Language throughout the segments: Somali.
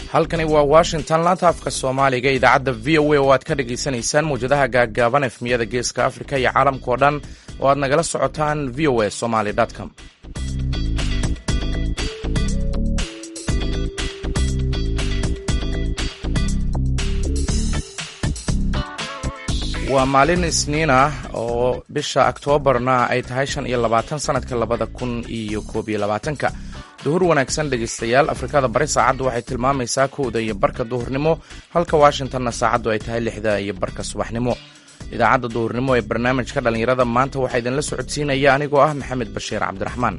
halkani waa Washington, laanta afka Soomaaliga idaacadda VOA oo aad ka dhageysanaysaan muujadaha gaagaaban efmiyada Geeska Afrika iyo caalamka oo dhan oo aad nagala socotaan voasomali.com. waa maalin Isniin ah oo bisha Oktoobarna ay tahay 25 sanadka 2021. duhur wanaagsan dhegeystayaal. Afrikada bari saacaddu waxay tilmaamaysaa 1:00 duhurnimo, halka Washingtonna saacaddu ay tahay 6:00 subaxnimo. idaacadda duhurnimo ee barnaamijka dhalinyarada maanta waxaa idinla socodsiinaya anigoo ah Maxamed Bashiir Cabdiraxmaan.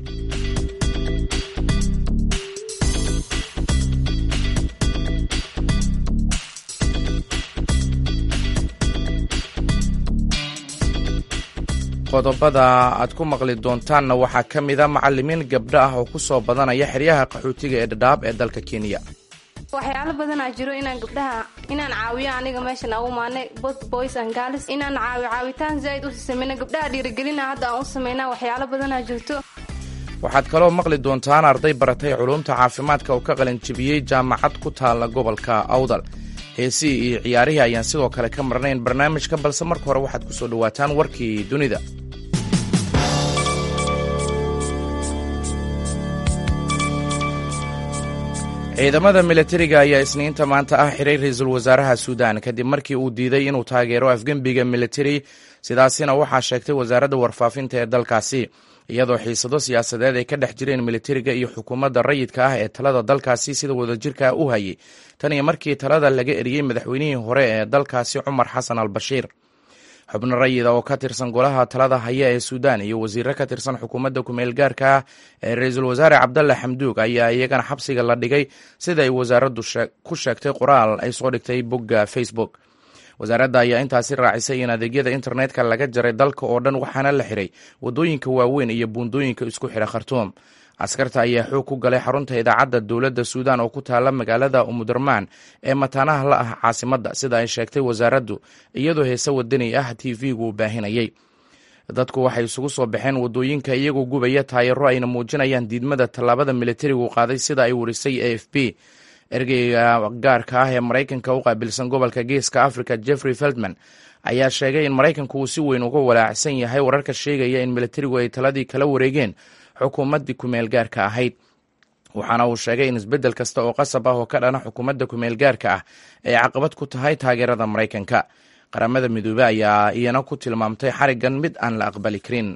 qodobada aad ku maqli doontaanna waxaa ka mid a macallimiin gabdho ah oo ku soo badanaya xeryaha qaxootiga ee Dadaab ee dalka Kenya. waxyaalo badanaa jiro inaan gabdhaha caawiyo aniga meeshan ugu maanay both boys and girls inaan caawitaan zaid u sameeyna gabdhaha dhiirigelina hadda aan u sameeynaa waxyaalo badanaa jirto. waxaad kaloo maqli doontaan arday baratay culuumta caafimaadka oo ka qalin jabiyey jaamacad ku taala gobolka Awdal. heesii iyo ciyaarihii ayaan sidoo kale ka marnayn barnaamijka, balse marka hore waxaad ku soo dhawaataan warkii dunida. ciidamada militariga ayaa Isniinta maanta ah xiray ra'iisul wasaaraha Suudaan kadib markii uu diiday inuu taageero afgembiga militari, sidaasina waxaa sheegtay wasaaradda warfaafinta ee dalkaasi, iyadoo xiisado siyaasadeed ay ka dhex jireen militariga iyo xukuumadda rayidka ah ee talada dalkaasi sida wadajirka u hayay tan iyo markii talada laga eriyey madaxweynihii hore ee dalkaasi Cumar Xasan al-Bashiir. xubno rayida oo ka tirsan golaha talada haya ee Suudaan iyo wasiirro ka tirsan xukuumadda ku-meel gaarka ah ee ra'iisul wasaare Cabdalle Xamduug ayaa iyagana xabsiga la dhigay sida ay wasaaraddu ku sheegtay qoraal ay soo dhigtay bogga Facebook. wasaaradda ayaa intaasi raacisay in adeegyada internetka laga jaray dalka oo dhan, waxaana la xiray waddooyinka waaweyn iyo buundooyinka isku xidha Khartoum. askarta ayaa xoog ku galay xarunta idaacadda dowladda Suudaan oo ku taala magaalada Umudurmaan ee mataanaha la ah caasimadda, sida ay sheegtay wasaaraddu, iyadoo heese wadani ah TV-gu baahinayay. dadku waxay isugu soo baxeen waddooyinka iyagoo gubaya taayiro ayna muujinayaan diidmada tallaabada militarigu qaaday, sida ay warisay AFP. ergeyga gaarka ah ee Maraykanka u qaabilsan gobolka Geeska Afrika Jeffrey Feltman ayaa sheegay in Maraykanku uu si weyn uga walaacsan yahay wararka sheegaya in militarigu ay taladii kala wareegeen xukuumaddii ku-meel gaarka ahayd. waxaana uu sheegay in isbeddel kasta oo qasab ah oo ka dhana xukuumadda ku-meel gaarka ah ay caqabad ku tahay taageerada Maraykanka. qaramada midoobey ayaa iyana ku tilmaamtay xarigan mid aan la aqbali karin.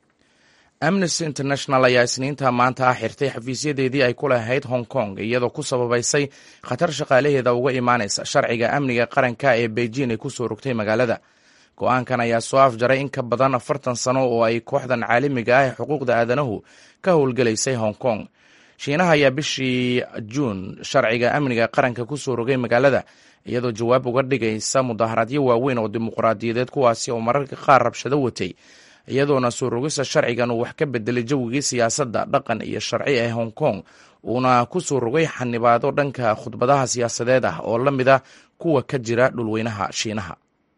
Amnesty International ayaa Isniinta maanta ah xirtay xafiisyadeedii ay ku lahayd Hong Kong, iyadoo ku sababaysay khatar shaqaalaheeda uga imaanaysa sharciga amniga qaranka ee Beijing ay ku soo rogtay magaalada. go'aankan ayaa soo afjaray in ka badan 40 sano oo ay kooxdan caalamiga ah ee xuquuqda aadanahu ka howlgalaysay Hong Kong. Shiinaha ayaa bishii Juun sharciga amniga qaranka ku soo rogay magaalada, iyadoo jawaab uga dhigaysa mudaaharadyo waaweyn oo dimuqraadiyadeed kuwaasi oo mararka qaar rabshado watay, iyadoona soo rogista sharcigan uu wax ka bedelay jawigii siyaasadda, dhaqan iyo sharci ee Hong Kong, uuna ku soo rogay xanibaado dhanka khudbadaha siyaasadeed ah oo la mid ah kuwa ka jira dhulweynaha Shiinaha.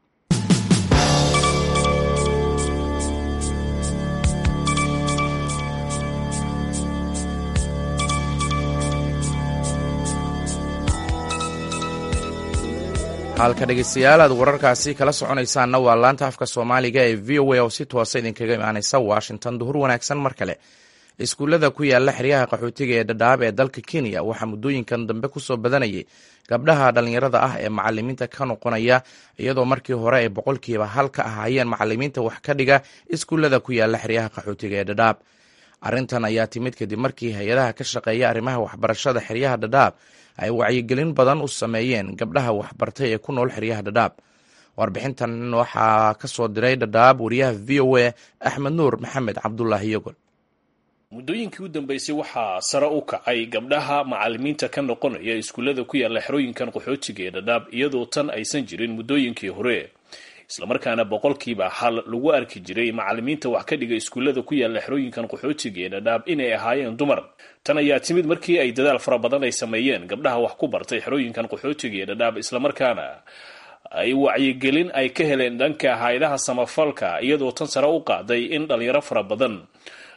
halka dhegeystayaal aad wararkaasi kala soconaysaanna waa laanta afka Soomaaliga ee VOA oo si toosa idinkaga imaanaysa Washington. duhur wanaagsan mar kale. iskuullada ku yaala xeryaha qaxootiga ee Dadaab ee dalka Kenya waxaa muddooyinkan dambe ku soo badanayay gabdhaha dhalinyarada ah ee macallimiinta ka noqonaya, iyadoo markii hore ay 1% ka ahaayeen macallimiinta wax ka dhiga iskuullada ku yaala xeryaha qaxootiga ee Dadaab. arrintan ayaa timid kadib markii hay-adaha ka shaqeeya arrimaha waxbarashada xeryaha Dadaab ay wacyigelin badan u sameeyeen gabdhaha waxbartay ee ku nool xeryaha Dadaab. warbixintan waxaa ka soo diray Dadaab wariyaha VOA Axmed Nuur Maxamed Cabdullaahi Yogol. muddooyinkii u dambeysay waxaa sare u kacay gabdhaha macallimiinta ka noqonaya iskuullada ku yaala xerooyinkan qaxootiga ee Dadaab, iyadoo tan aysan jirin muddooyinkii hore. islamarkaana 100% lagu arki jiray macallimiinta wax ka dhiga iskuullada ku yaala xerooyinkan qaxootiga ee Dadaab inay ahaayeen dumar. tan ayaa timid markii ay dadaal fara badan ay sameeyeen gabdhaha wax ku bartay xerooyinkan qaxootiga ee Dadaab, islamarkaana ay wacyigelin ay ka heleen dhanka hay'adaha samafalka, iyadoo tan sare u qaaday in dhalinyaro fara badan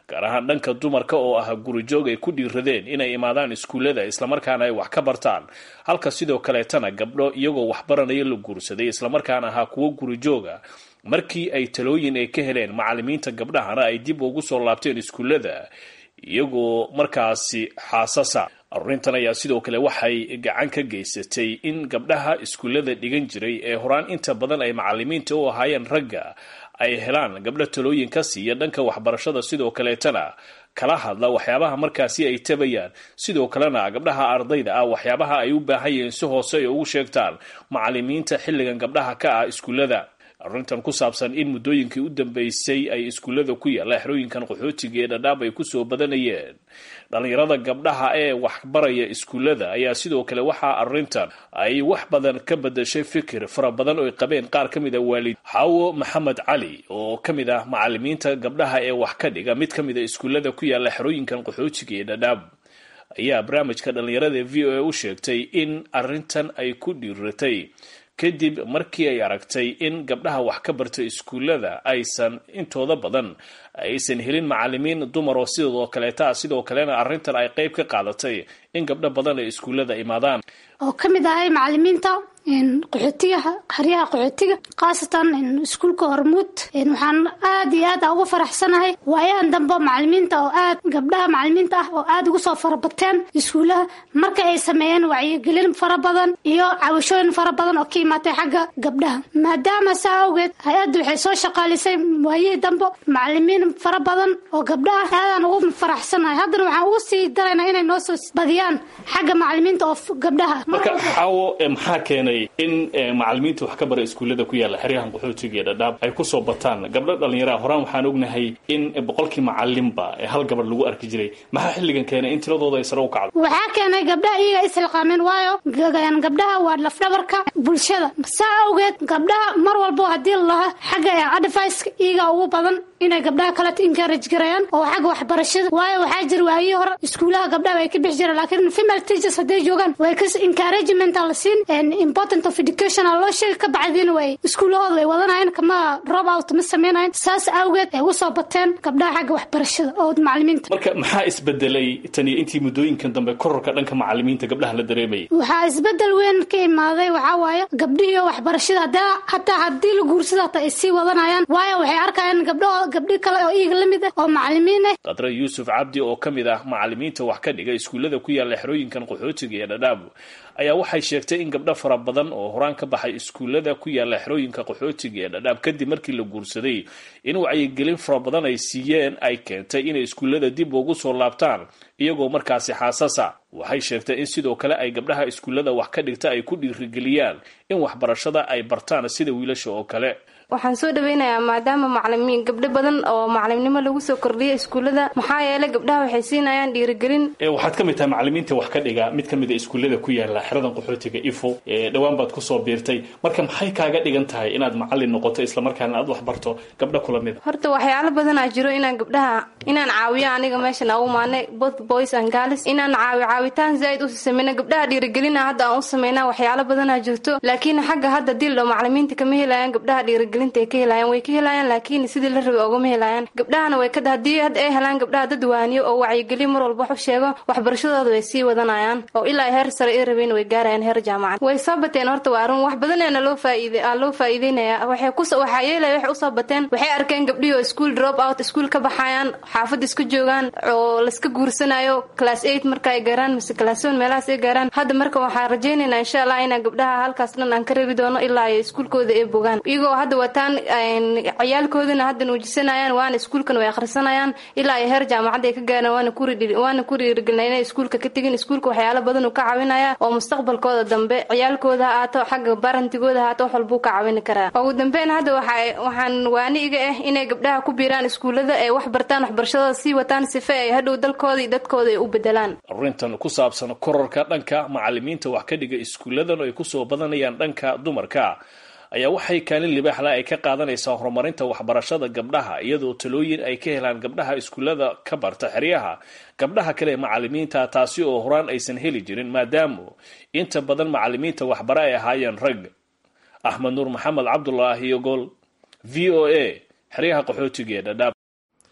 gaar ahaan dhanka dumarka oo ah gurijoog ay ku dhiiradeen inay imaadaan iskuullada islamarkaana ay wax ka bartaan, halka sidoo kaleetana gabdho iyagoo waxbaranaya la guursaday islamarkaana ahaa kuwo gurijooga markii ay talooyin ay ka heleen macalimiinta gabdhahana ay dib ugu soo laabteen iskuullada iyagoo markaasi xaasasa. arrintan ayaa sidoo kale waxay gacan ka geysatay in gabdhaha iskuullada dhigan jiray ee horaan inta badan ay macalimiinta u ahaayeen ragga ay helaan gabdho talooyin ka siiya dhanka waxbarashada, sidoo kaleetana kala hadla waxyaabaha markaasi ay tabayaan, sidoo kalena gabdhaha ardayda ah waxyaabaha ay u baahan yihiin si hoose ay ugu sheegtaan macalimiinta xilligan gabdhaha ka ah iskuullada. arrintan ku saabsan in muddooyinkii u dambeysay ay iskuullada ku yaalla xerooyinkan qaxootiga ee dhadhaab ay kusoo badanayeen dhalinyarada gabdhaha ee waxbaraya iskuullada ayaa sidoo kale waxaa arrintan ay wax badan ka bedashay fikir fara badan oo ay qabeen qaar ka mid a waalid. xaawo maxamed cali oo ka mid ah macalimiinta gabdhaha ee wax ka dhiga mid ka mid a iskuullada ku yaalla xerooyinkan qaxootiga ee dhadhaab ayaa barnaamijka dhalinyarada v o a u sheegtay in arrintan ay ku dhiiratay kadib markii ay aragtay in gabdhaha wax ka barta iskuullada aysan intooda badan aysan helin macalimiin dumar oo sidoo kaleeta sidoo kalena arrintan ay qayb ka qaadatay in gabdho badan ay iskuullada imaadaan oo ka mid ahay macalimiinta qaxootiga xeryaha qaxootiga khaasatan iskuulka Hormuud. waxaan aad iyo aad ugu faraxsanahay waayahan dambe macalimiinta oo aad gabdhaha macalimiinta ah oo aad ugu soo farabateen iskuulaha marka ay sameeyeen wacyigelin fara badan iyo caawishooyin fara badan oo ka imaatay xagga gabdhaha, maadaama saa awgeed hay-addu waxay soo shaqaalisay waayihii dambe macalimiin fara badan oo gabdhaha aadaan ugu faraxsanahay. haddana waxaan ugu sii daraynaa inay noo soo badiyaan xagga macalimiinta oo gabdhaha. marka xaawo maxaa keenay in macalimiinta wax ka bara iskuullada ku yaalla xeryahan qaxootiga ee dhadhaab ay kusoo bataan gabdho dhalinyara? horaan waxaan ognahay in boqolkii macalinba hal gabadh lagu arki jiray. maxaa xilligan keenay in tiradooda ay sare u kacdo? waxaa keenay gabdhaha iyaga isxilqaameen, waayo gabdhaha waa lafdhabarka bulshada. saa awgeed gabdhaha mar walbo haddii lalaha xagga advice iyaga ugu badan inay gabdhaha kale encourage garayaan oo xagga waxbarashada, waayo waxaa jira waayihii hore iskuulaha gabdhaha way ka bixi jireen, laakiin female teachers hadday joogaan way ka encouragement la siin important of education loo sheegay ka bacdiina way iskuulahooda way wadanayaan kama drop out ma sameynayaan. saas awgeed ay ugu soo bateen gabdhaha xagga waxbarashada oo macalimiinta. marka maxaa isbedelay tani intii muddooyinkan dambe kororka dhanka macalimiinta gabdhaha la dareemayay? waxaa isbedel weyn ka imaaday, waxaa waaye gabdhihi waxbarashada hataa haddii la guursado hataa ay sii wadanayaan, waayo waxay arkayaan gabdhi kale oo iyaga la mid ah oo macalimiin ah. qadra yuusuf cabdi oo ka mid ah macalimiinta wax ka dhiga iskuullada ku yaalla xerooyinkan qaxootiga ee dhadhaab ayaa waxay sheegtay in gabdho fara badan oo horaan ka baxay iskuullada ku yaalla xerooyinka qaxootiga ee dhadhaab kadib markii la guursaday in wacyigelin fara badan ay siiyeen ay keentay inay iskuullada dib ugu soo laabtaan iyagoo markaasi xaasasa. waxay sheegtay in sidoo kale ay gabdhaha iskuullada wax ka dhigta ay ku dhiirigeliyaan in waxbarashada ay bartaan sida wiilasha oo kale. waxaan soo dhaweynayaa maadaama macalimiin gabdho badan oo macalimnimo lagu soo kordhiyay iskuullada, maxaa yeelay gabdhaha waxay siinayaan dhiirigelin. waxaad ka mid tahay macalimiinta wax ka dhiga mid ka mid a iskuullada ku yaalla xeradan qaxootiga ifo dhowaan baad kusoo biirtay, marka maxay kaaga dhigan tahay inaad macalin noqoto islamarkaana aad wax barto gabdho kula mid? horta waxyaalo badanaa jiro inaan gabdhaha inaan caawiyo aniga meeshan ugu maanay both boys and girls inaan caawitaan zaid u sameyna gabdhaha dhiirigelina hadda aan u sameynaa. waxyaalo badanaa jirto laakiin xagga hadda dilo macalimiinta kama helayaan gabdhaha dhiirigelinta ay ka helayaan, way ka helayaan laakiin sidii la rabay ogama helayaan. gabdhahana way haddii hadda ay helaan gabdhaha dad waaniyo oo wacyigeliyo mar walba wax u sheego waxbarashadooda way sii wadanayaan oo ilaa heer sare ay rabeen way gaarayaan heer jaamacad. way soo bateen horta waa arrin wax badanna loo faa'iideynaya. waxaa yeelaya waxay u soo bateen waxay arkeen gabdhihii oo school drop out school ka baxayaan xaafadda isku joogaan oo la iska guursanayo class 8 marka ay gaaraan mise class 7 meelahaas ay gaaraan. hadda marka waxaan rajaynaynaa insha Allah inaan gabdhaha halkaas dhan aan ka reebi doono ilaa ay iskuulkooda ay bogaan iyagoo hadda wataan ciyaalkoodana hadda nuujisanayaan waana iskuulkan way akhrisanayaan ilaa ay heer jaamacad ay ka gaaraan. waana ku dhiirigelinaa inay iskuulka ka tegin. iskuulka waxyaalo badan uu ka caawinaya oo mustaqbalkooda dambe ciyaalkooda haato xagga barantigooda haato wax walbuu ka caawin karaa. ugu dambeyn hadda waxaan waani iga ah inay gabdhaha ku biiraan iskuullada ay wax bartaan waxbarashadooda sii wataan sifa ay hadhow dalkooda iyo dadkooda ay u bedelaan. arrintan ku saabsan kororka dhanka macalimiinta wax ka dhiga iskuulladan oo ay kusoo badanayaan dhanka dumarka ayaa waxay kaalin libaaxla ay ka qaadanaysaa horumarinta waxbarashada gabdhaha iyadoo talooyin ay ka helaan gabdhaha iskuullada ka barta xeryaha gabdhaha kale macalimiinta, taasi oo horaan aysan heli jirin maadaama inta badan macalimiinta waxbara ay ahaayeen rag. axmed nuur maxamed cabdulaahi iyo gol v o a xeryaha qaxootiga ee dhadhaab.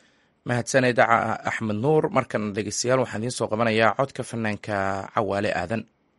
mahadsaned axmed nuur. markan dhegeystayaal waxaan idiin soo qabanayaa codka fanaanka cawaale aadan.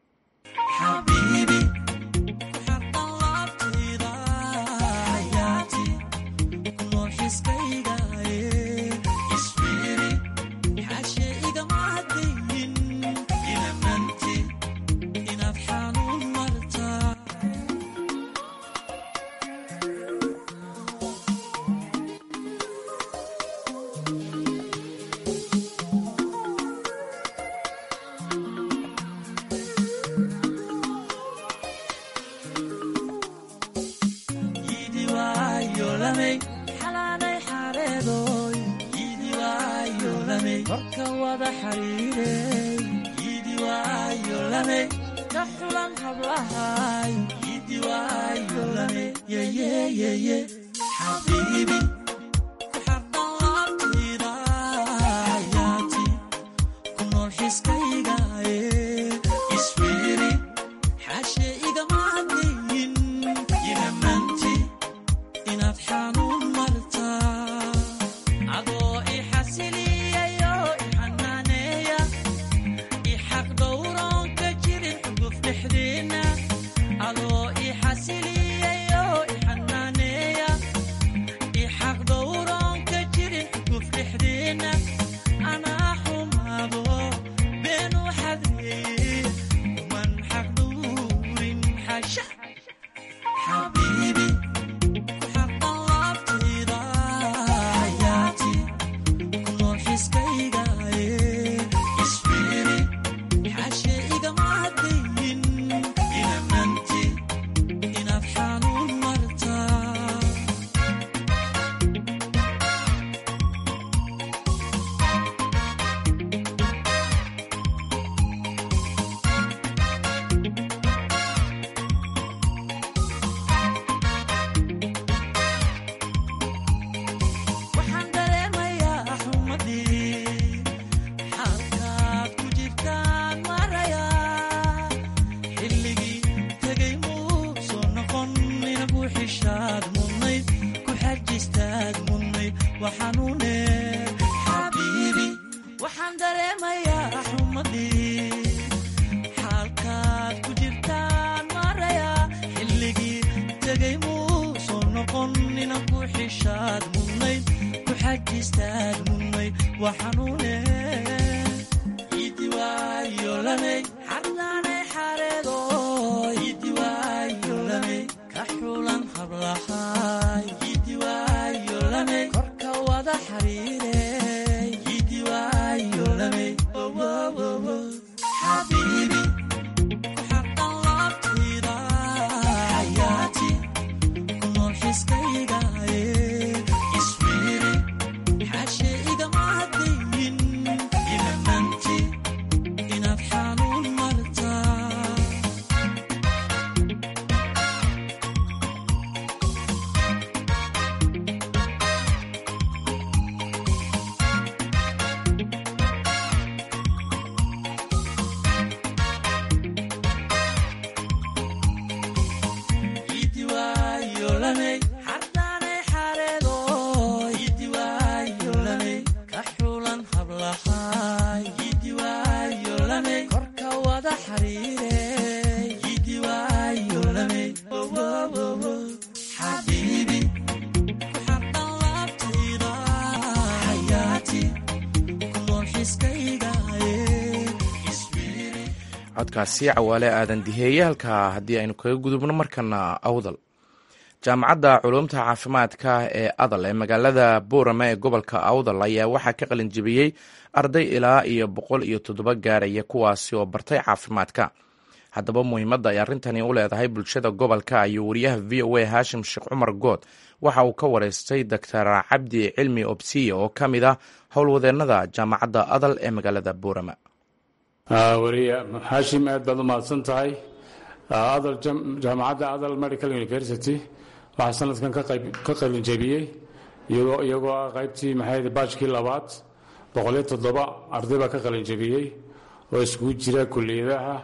codkaasi cawaale aadan diheeye. halkaa haddii aynu kaga gudubno markana awdal. jaamacadda culumta caafimaadka ee adal ee magaalada boorama ee gobolka awdal ayaa waxaa ka qalin jebiyey arday ilaa iyo 107 gaaraya kuwaasi oo bartay caafimaadka. haddaba muhiimadda ay arrintani u leedahay bulshada gobolka ayuu wariyaha v o a haashim sheekh cumar good waxa uu ka wareystay doctor cabdi cilmi obsiya oo ka mid ah howlwadeennada jaamacadda adal ee magaalada boorama. wariye haashim aad baad u mahadsan tahay. jaamacadda adal medical university waxaa sanadkan ka qalin jebiyey iyagoo ah qaybtii baajkii labaad 107 arday baa ka qalin jebiyey oo iskugu jira kulliyadaha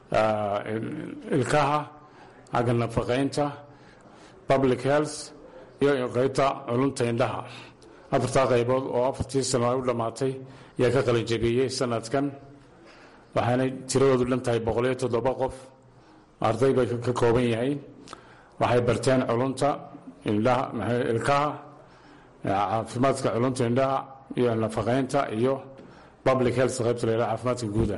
ilkaha, xagga nafaqaynta, public health iyo qaybta culumta indhaha afartaa qaybood oo afartii sano ay u dhammaatay ayaa ka qalin jabiyey sanadkan waxaanay tiradoodu dhan tahay 107 qof arday bay ka kooban yahay waxay barteen culunta indhaha ilkaha caafimaadka culunta indhaha iyo nafaqeynta iyo public health qaybta leedahay caafimaadka guud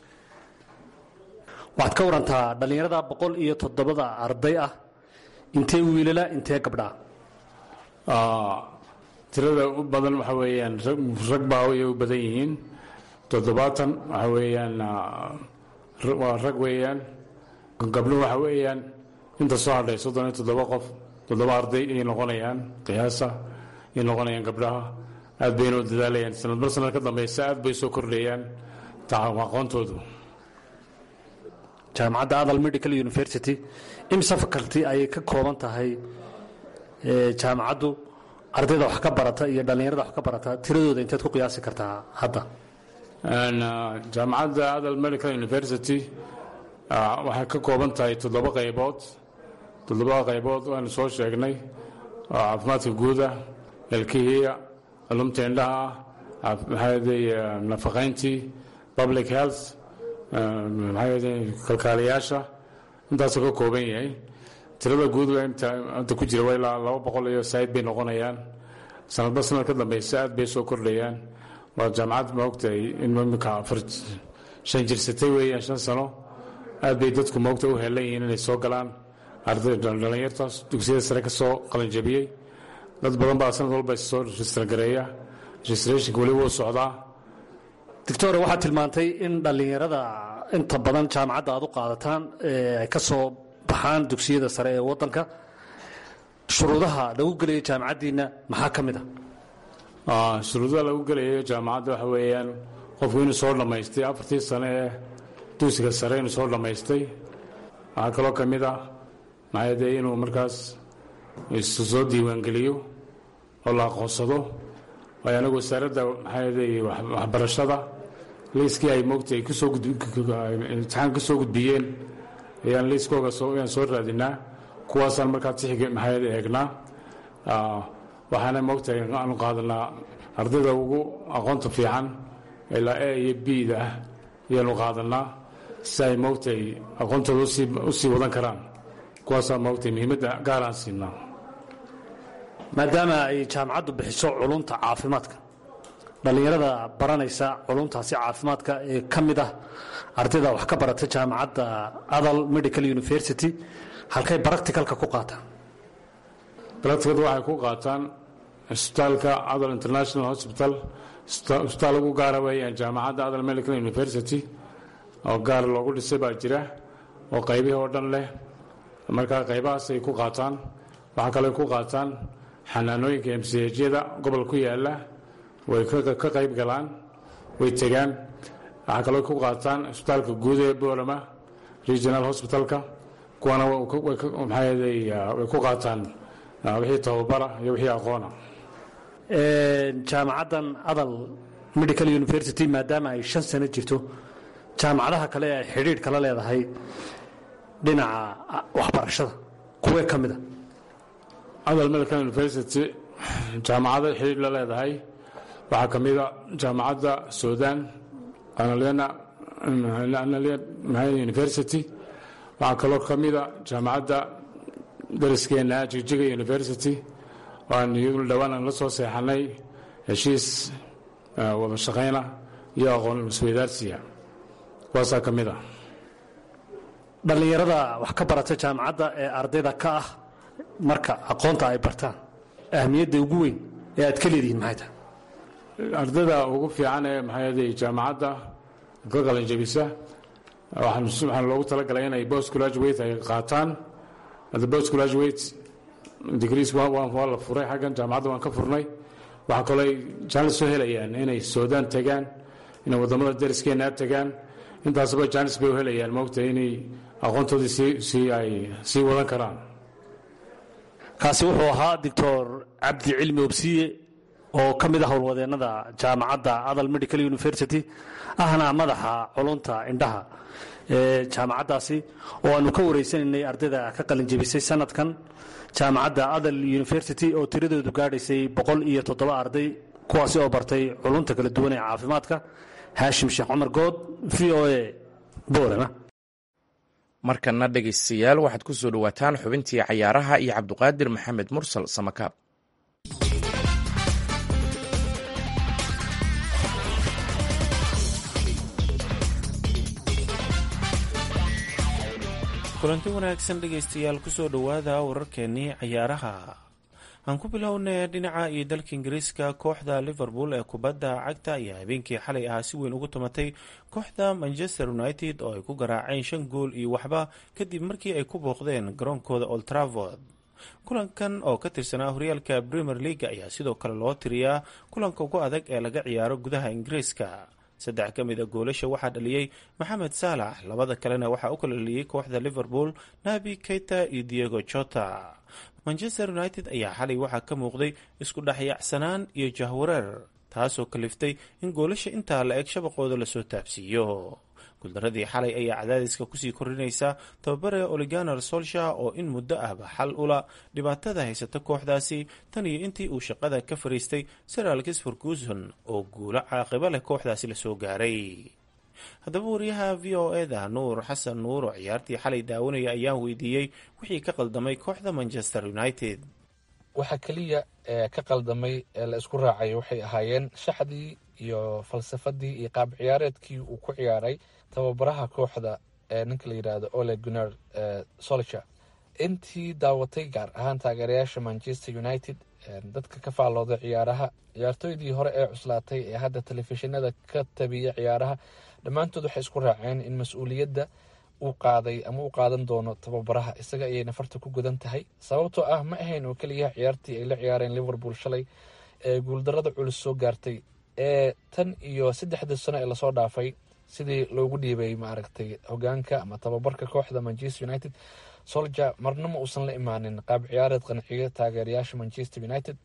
waxaad ka warantaa dhalinyarada 107 arday ah intee wiilala intee gabdha tirada u badan waxa weeyaan rag baa ay u badan yihiin 70 waxa weeyaan waa rag weeyaan gabdho waxa weeyaan inta soo hadhay 37 qof 7 arday ay noqonayaan qiyaasa ay noqonayaan gabdhaha aad bay u dadaalayaan sanadba sanad ka dambaysa aad bay soo kordhayaan aqoontoodu jaamacadda Adal Medical University imsa faculty ay ka kooban tahay jaamacaddu ardayda wax ka barata iyo dhalinyarada wax ka barata tiradooda inteed ku qiyaasi kartaa hadda jaamacadda Adal Medical University waxay ka kooban tahay 7 qaybood waan soo sheegnay caafimaadka guud ilkihiya culumta indhaha nafaqeyntii public health kalkaaliyaasha intaasoo ka kooban yahay tirada guud inta ku jira waa ilaa 200 iyo sayid bay noqonayaan sanadba sanad ka dambaysa aad bay soo kordhayaan waa jaamacad maogtahay in imika 5 jirsatay weeyaan 5 sano aad bay dadku maogta u helan yihiin inay soo galaan arday dhalinyartaas dugsiyada sare ka soo qalin jabiyey dad badan baa sanad walba soo register-gareeya registrationka weli wuu socdaa doctor waxaad tilmaantay in dhalinyarada inta badan jaamacadda aad u qaadataan ay ka soo baxaan dugsiyada sare ee waddanka shuruudaha lagu gelayo jaamacaddiina maxaa ka mid shuruudaha lagu gelayo jaamacadda waxa weeyaan qofku inuu soo dhammaystay 4 sano ee dugsiga sare inuu soo dhammaystay waxaa kaloo ka mid maxay inuu markaas soo diiwaangeliyo oo la aqoonsado anagu wasaaradda waxbarashada liiskii ay moogtay imtixaan ka soo gudbiyeen ayaan liiskooga soo raadinaa kuwaasaan markaa tixiga eegnaa waxaana moogtahay aanu qaadanaa ardayda ugu aqoonta fiican ilaa A iyo B da ayaanu qaadanaa si ay moogtahay aqoontooda u sii wadan karaan kuwaasaa moogtahay muhiimadda gaaraan siinaa maadaama ay jaamacaddu bixiso culunta caafimaadka dhalinyarada baranaysa culuntaasi caafimaadka ee ka mid ah ardayda wax ka barata jaamacadda Adal Medical University halkay practicalka ku qaataan practicalka waxay ku qaataan isbitaalka Adal International Hospital isbitaal ugu gaara weeyaan jaamacadda Adal Medical University oo gaar loogu dhisay baa jira oo qaybaha oo dhan leh marka qaybahaas ay ku qaataan waxa kale ku qaataan xanaanooyinka MCH-yada gobol ku yaala way ka qayb galaan way tagaan waxa kale ku qaataan isbitaalka guud ee Boorama Regional Hospitalka kuwana way ku qaataan wixii tababara iyo wixii aqoona jaamacaddan Adal Medical University maadaama ay 5 sano jirto jaamacadaha kale ay xiriir kala leedahay dhinaca waxbarashada kuwa ka mid Adal Medical University jaamacadda xiriir la leedahay waxaa ka mid jaamacadda Suudaan Analena University waxaa kaloo ka mid jaamacadda dariskeena Jigjiga University waan iyaduna dhawaan la soo seexanay heshiis wada shaqeyna iyo aqoon isweydaarsiga waasaa ka mid dhalinyarada wax ka barata jaamacadda ee ardayda ka ah marka aqoonta ay bartaan ahmiyadda ugu weyn ee aad ka leedihiin maxay tahay ardayda ugu fiican ee maxay jaamacadda ka qalin jabisa waxaan loogu talagalay inay post graduate ay qaataan the post graduate degrees waa la furay xaggan jaamacadda waan ka furnay waxa kale ay jaanis soo helayaan inay Suudaan tagaan inay wadamada dariskeena tagaan intaasba jaanis bay u helayaan moogtahay inay aqoontoodii sii wadan karaan kaasi wuxuu ahaa doctor cabdi cilmi obsiye oo ka mid ah howlwadeennada jaamacadda adal medical university ahna madaxa culunta indhaha ee jaamacaddaasi oo aanu ka wareysanaynay ardayda ka qalinjebisay sanadkan jaamacadda adal university oo tiradoodu gaadhaysay 107 arday kuwaasi oo bartay culunta kala duwan ee caafimaadka. haashim sheekh cumar good, v o a, boorama. markana dhegaystayaal waxaad ku soo dhowaataan xubintii cayaaraha iyo cabduqaadir maxamed mursal samakaab. kulanti wanaagsan dhegaystayaal kusoo dhowaada wararkeennii cayaaraha. aan ku bilownay dhinaca iyo dalka ingiriiska. kooxda liverpool ee kubadda cagta ayaa habeenkii xalay ahaa si weyn ugu tumatay kooxda manchester united oo ay ku garaaceen 5 gool iyo waxba kadib markii ay ku booqdeen garoonkooda Old Trafford. kulankan oo ka tirsanaa horyaalka Premier League ayaa sidoo kale loo tiriyaa kulanka ugu adag ee laga ciyaaro gudaha ingiriiska. 3 ka mid a goolasha waxaa dhaliyey Mohamed Salah, 2 kalena waxaa u kala dhaliyey kooxda Liverpool Naby Keita iyo Diego Jota. Manchester United ayaa xalay waxaa ka muuqday isku dhaxyaacsanaan iyo jahwareer, taasoo kaliftay in goolasha intaa la eg shabaqooda lasoo taabsiiyo. guuldaradii xalay ayaa cadaadiska kusii korinaysa tababare Ole Gunnar Solskjaer oo in muddo ahba xal ula dhibaatada haysata kooxdaasi tan iyo intii uu shaqada ka fariistay Sir Alex Ferguson oo guulo caaqibo leh kooxdaasi lasoo gaaray. haddaba wariyaha v o a-da nuur xasan nuur oo ciyaartii xalay daawanaya ayaan weydiiyey wixii ka qaldamay kooxda Manchester United. waxa kaliya ka qaldamay ee la isku raacay waxay ahaayeen shaxdii iyo falsafadii iyo qaab ciyaareedkii uu ku ciyaaray tababaraha kooxda ninka la yiraahdo Ole Gunnar Solskjaer. intii daawatay gaar ahaan taageerayaasha Manchester United, dadka ka faallooda ciyaaraha, ciyaartoydii hore ee cuslaatay ee hadda telefishinada ka tabiya ciyaaraha, dhammaantood waxay isku raaceen in mas-uuliyadda uu qaaday ama uu qaadan doono tababaraha. isaga ayay nafarta ku gudan tahay, sababtoo ah ma ahayn oo keliya ciyaartii ay la ciyaareen Liverpool shalay ee guuldarada culus soo gaartay ee tan iyo 3 sano ee lasoo dhaafay sidii loogu dhiibay maaragtay hogaanka ama tababarka kooxda Manchester United. Solskjaer marna ma uusan la imaanin qaab ciyaareed qanciya taageerayaasha Manchester United.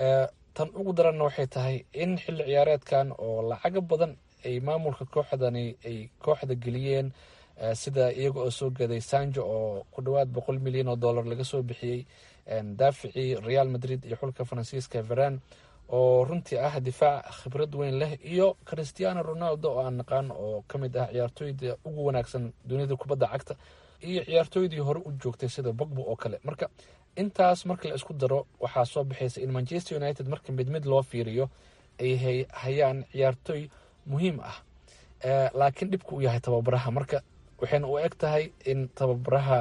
tan ugu daranna waxay tahay in xilli ciyaareedkan oo lacago badan ay maamulka kooxdani ay kooxda geliyeen, sida iyaga oo soo gaday Sancho oo ku dhawaad $100 milyan laga soo bixiyey, daaficii Real Madrid iyo xulka Faransiiska Varane oo runtii ah difaac khibrad weyn leh, iyo Cristiano Ronaldo oo aan naqaan oo ka mid ah ciyaartooyda ugu wanaagsan dunida kubadda cagta, iyo ciyaartooydii hore u joogtay sida Pogba oo kale. marka intaas marka la isku daro waxaa soo baxaysa in Manchester United marka mid loo fiiriyo ay hayaan ciyaartooy muhiim ah, laakiin dhibku uu yahay tababaraha. marka waxayna u eg tahay in tababaraha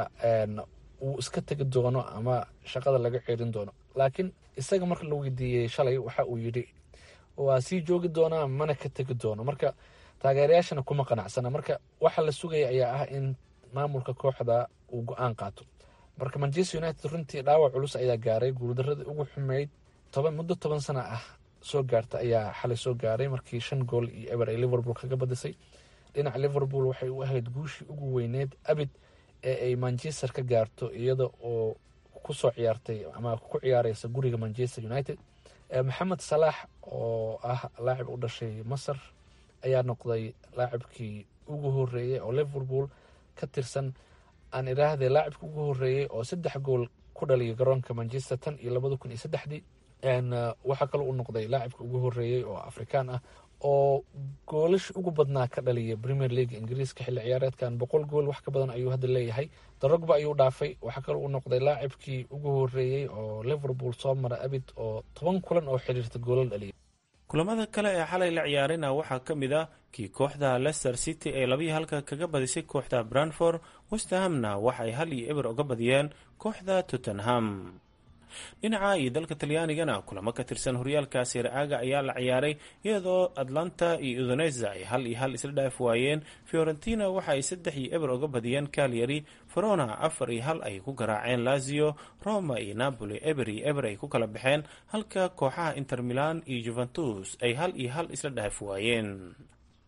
uu iska tegi doono ama shaqada laga ceerin doono. laakiin isaga marka la weydiiyey shalay waxa uu yidhi waa sii joogi doonaa mana ka tegi doono. marka taageerayaashana kuma qanacsana. marka waxa la sugaya ayaa ah in maamulka kooxda uu go-aan qaato. marka Manchester United runtii dhaawac culus ayaa gaaray. guuldaradii ugu xumeyd muddo 10 sano ah soo gaarta ayaa xalay soo gaaray markii 5 gool iyo eber ay Liverpool kaga badisay. dhinaca Liverpool waxay u ahayd guushii ugu weyneed abid ee ay Manchester ka gaarto iyada oo ku soo ciyaartay ama ku ciyaaraysa guriga Manchester United. Mohamed Salah oo ah laacib u dhashay Masar ayaa noqday laacibkii ugu horeeyay oo Liverpool ka tirsan, aan iraahday laacibkii ugu horeeyay oo 3 gool ku dhaliyay garoonka Manchester tan iyo 2003. waxa kale uu noqday laacibkii ugu horeeyay oo Afrikaan ah oo goolash ugu badnaa ka dhaliyay Premier League Ingiriiska xilli ciyaareedkan. 100 gool wax ka badan ayuu hadda leeyahay. Drogba ayuu dhaafay. waxa kale uu noqday laacibkii ugu horeeyay oo Liverpool soo mara abid oo 10 kulan oo xiriirta goolal dhaliyay. kulamada kale ee xalay la ciyaarina waxaa ka mid ah kii kooxda Leicester City ee 2-1 kaga badisay kooxda Brentford. West Hamna waxay 1-0 uga badiyeen kooxda Tottenham. dhinaca iyo dalka Talyaanigana kulamo ka tirsan horyaalka Serie A ayaa la ciyaaray iyadoo Atlanta iyo Udinese ay 1-1 isla dhaaf waayeen. Fiorentina waxa ay 3-0 uga badiyeen Cagliari. Verona 4-1 ay ku garaaceen Lazio. Roma iyo Napoli eber ay ku kala baxeen, halka kooxaha Inter Milan iyo Juventus ay 1-1 isla dhaaf waayeen.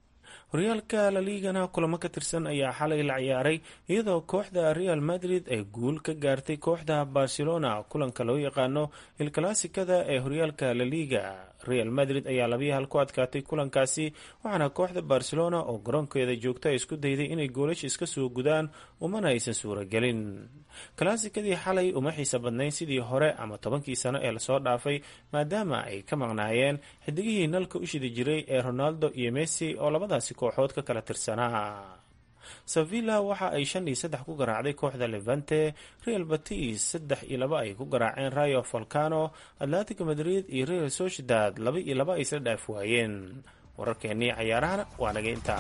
horyaalka laligana kulamo ka tirsan ayaa xalay la ciyaaray iyadoo kooxda Real Madrid ay guul ka gaartay kooxda Barcelona kulanka loo yaqaano El Clasicada ee horyaalka La Liga. Real Madrid ayaa 2-1 ku adkaatay kulankaasi waxaana kooxda Barcelona oo garoonkeeda joogta isku dayday inay goolash iska soo gudaan umana aysan suuragelin. Clasicadii xalay uma xiisa badnayn sidii hore ama 10kii sano ee lasoo dhaafay maadaama ay ka maqnaayeen xidigihii nalka u shidi jiray ee Ronaldo iyo Messi oo labadaasi kooxood ka kala tirsanaa. Sevilla waxa ay 5-3 ku garaacday kooxda Levante, Real Betis 3-2 ay ku garaaceen Rayo Vallecano, Atletico Madrid iyo Real Sociedad 2-2 ay isla dhaaf waayeen. Wararkeennii ciyaarahana waa naga intaa.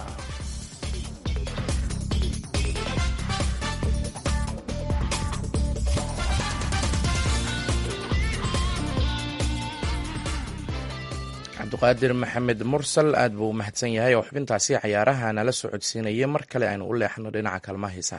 cabduqaadir maxamed mursal aad buu u mahadsan yahay oo xubintaasi cayaaraha nala socodsiinaya. mar kale aynu u leexno dhinaca kaalmaha heesaha.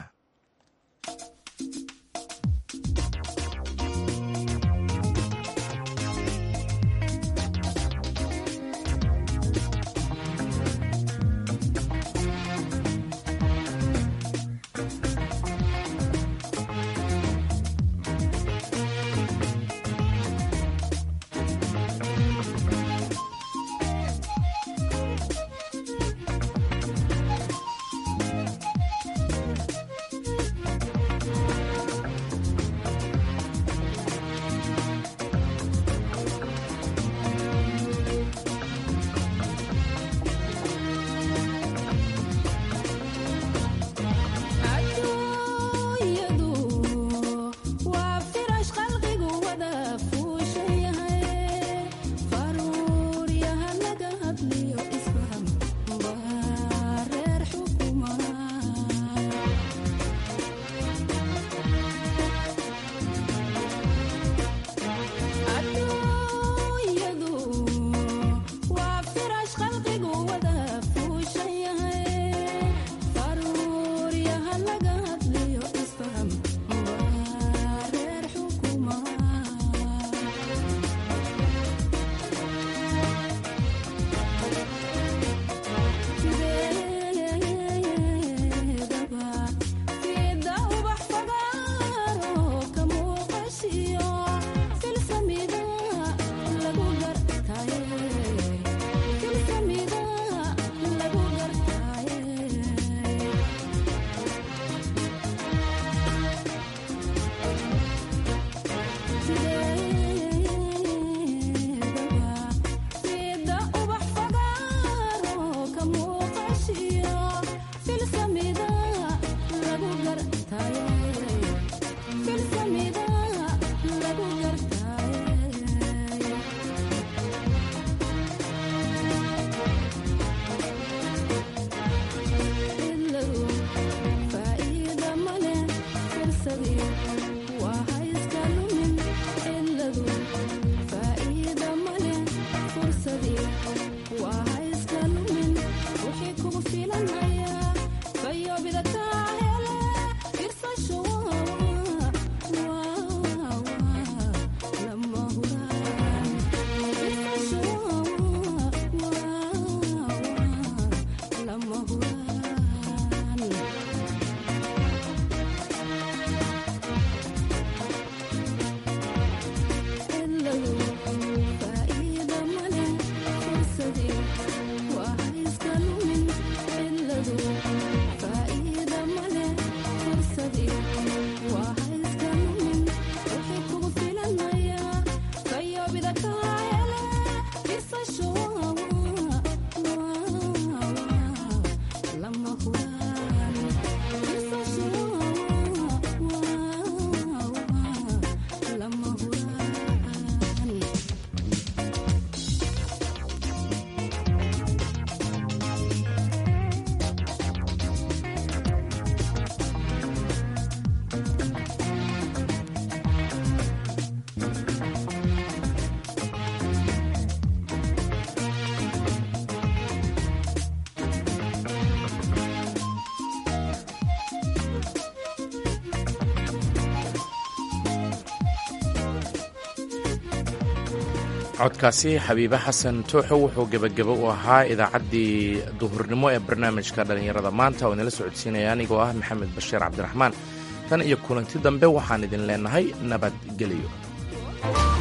codkaasi xabiibe xasan tooxo wuxuu gebagabo u ahaa idaacaddii duhurnimo ee barnaamijka dhallinyarada maanta oo inala socodsiinaya anigoo ah maxamed bashiir cabdiraxmaan tan iyo kulanti dambe waxaan idin leenahay nabadgelyo.